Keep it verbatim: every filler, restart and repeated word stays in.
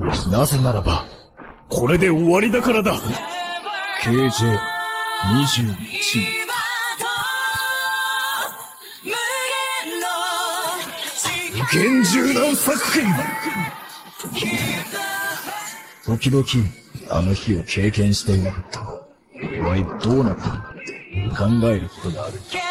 なぜならば、これで終わりだからだ。ケージェーにじゅういち 厳重な作品。時々あの日を経験していなかった。お前どうなった？考えることがある。